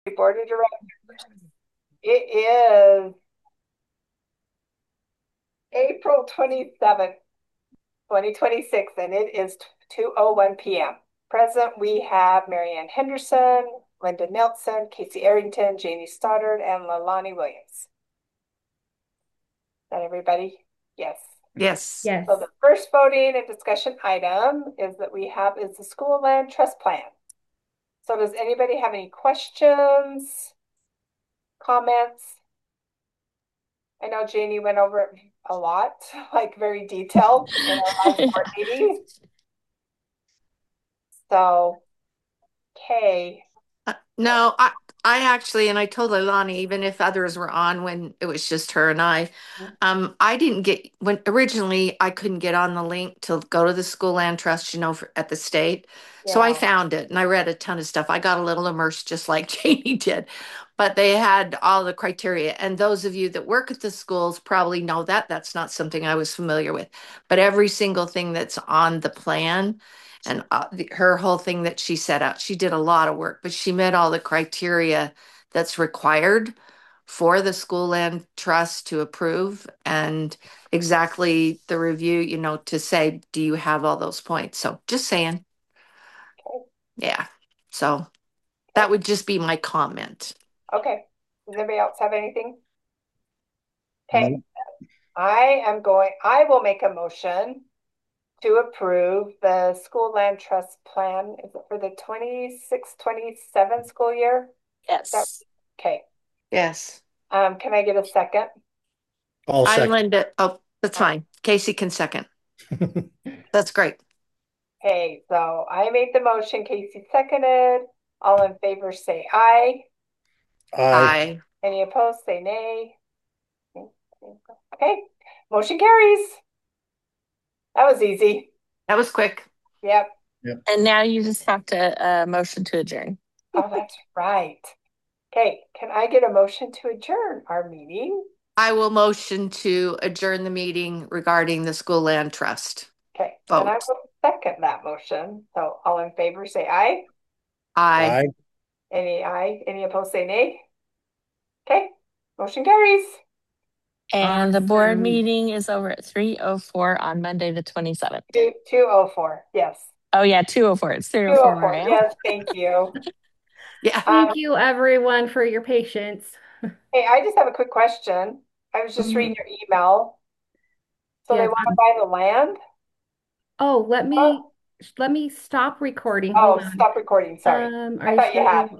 Board of Directors. It is April 27th, 2026, and it is 2:01 p.m. Present, we have Marianne Henderson, Linda Nelson, Casey Arrington, Janie Stoddard, and Lalani Williams. Is that everybody? Yes. Yes. So Yes. the first voting and discussion item is the school land trust plan. So does anybody have any questions, comments? I know Janie went over it a lot, like very detailed in our last board meeting. So, okay. No, I actually, and I told Leilani, even if others were on when it was just her and I didn't get, when originally I couldn't get on the link to go to the school land trust, at the state. So I Yeah. found it and I read a ton of stuff. I got a little immersed just like Janie did, but they had all the criteria. And those of you that work at the schools probably know that that's not something I was familiar with. But every single thing that's on the plan and her whole thing that she set out, she did a lot of work, but she met all the criteria that's required for the school land trust to approve and exactly the review, to say, do you have all those points? So just saying, Okay. yeah. So that Okay. would just be my comment. Okay. Does anybody else have anything? Okay. No. I will make a motion to approve the school land trust plan. Is it for the 26, 27 school year? That, Yes. okay. Yes. Can I get a second? All I second. Linda. Oh, that's fine. Casey can second. That's great. Okay, so I made the motion, Casey seconded. All in favor say aye. Aye. I Any opposed say nay. Okay, motion carries. That was easy. That was quick. Yep. Yep. And now you just have to motion to adjourn. Oh, that's right. Okay, can I get a motion to adjourn our meeting? I will motion to adjourn the meeting regarding the school land trust Okay, and I vote. will second that motion. So all in favor say aye. I Aye. Any aye? Any opposed say nay. Okay, motion carries. And the board Awesome. meeting is over at 3:04 on Monday, the 27th. 2:04. Yes. Oh, yeah, 2:04. It's 3:04 where 2:04. I am. Yes, thank you. yeah. Um, Thank you, everyone, for your patience. Hey, I just have a quick question. I was just reading Mhm. your email. So they Yes. want to buy the land? Oh, Huh? let me stop recording. Hold Oh, on. stop recording. Sorry. Are I you thought you sure had. you